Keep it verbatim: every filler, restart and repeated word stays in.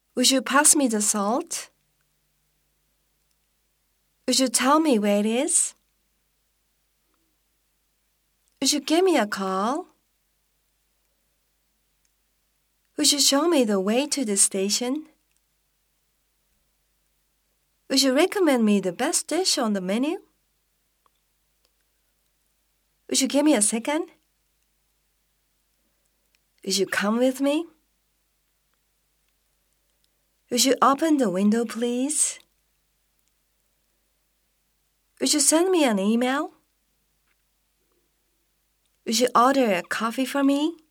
Would you pass me the salt? Would you tell me where it is? Would you give me a call? Would you show me the way to the station? Would you recommend me the best dish on the menu? Would you give me a second? Would you come with me? Would you open the window, please? Would you send me an email? Would you order a coffee for me?